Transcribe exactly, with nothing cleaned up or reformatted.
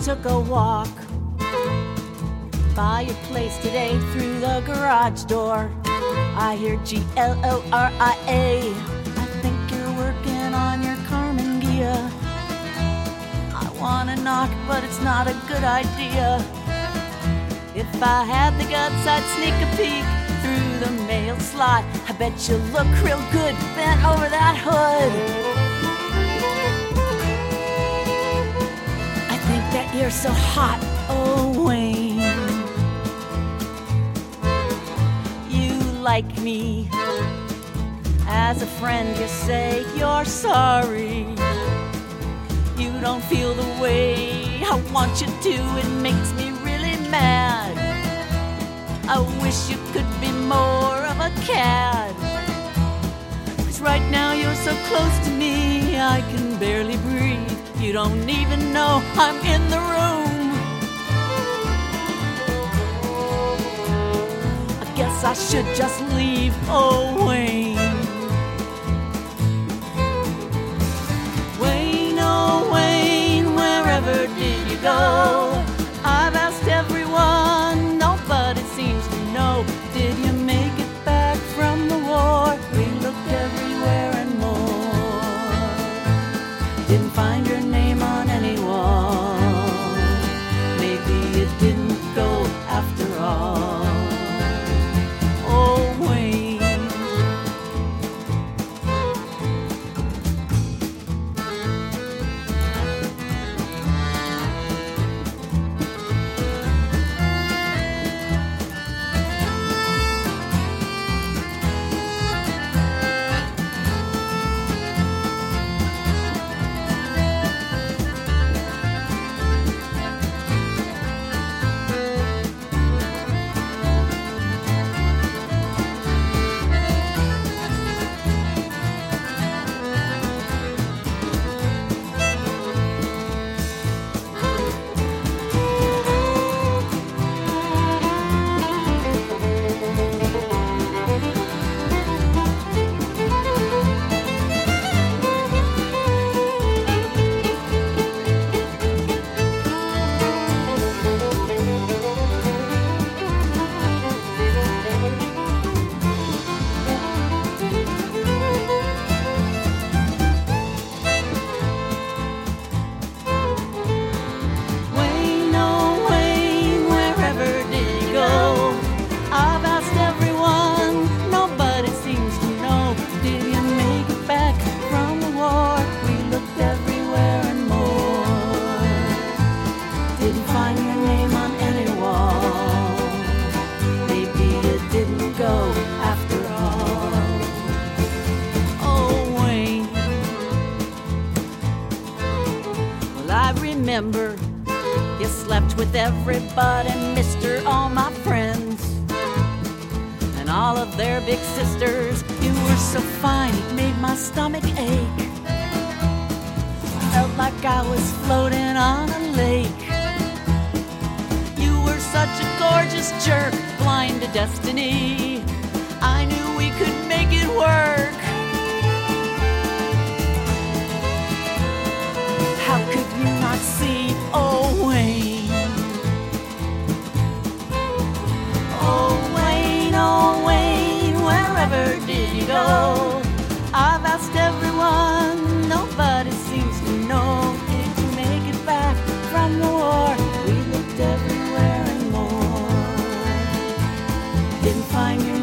took a walk by your place today through the garage door. I hear G L O R I A. I think you're working on your Carmen Gia. I wanna knock, but it's not a good idea. If I had the guts, I'd sneak a peek through the mail slot. I bet you look real good bent over that hood. I think that you're so hot, oh Wayne. You like me. As a friend, you say you're sorry. You don't feel the way I want you to. It makes me really mad. I wish you could be more of a cad. 'Cause right now you're so close to me, I can barely breathe. You don't even know I'm in the room. I guess I should just leave, oh Wayne. Wayne, oh Wayne, wherever did you go? I've asked everyone, nobody seems to know. Did you make it back from the war? We looked everywhere and more. Didn't find your name on any wall. Maybe it didn't go after all. Oh Wayne. Remember, you slept with everybody, Mister all my friends, and all of their big sisters. You were so fine, it made my stomach ache. Felt like I was floating on a lake. You were such a gorgeous jerk, blind to destiny. I knew we could make it work. How could you not see, oh Wayne? Oh Wayne, oh Wayne, wherever did you go? I've asked everyone, nobody seems to know. Did you make it back from the war? We looked everywhere and more. Didn't find your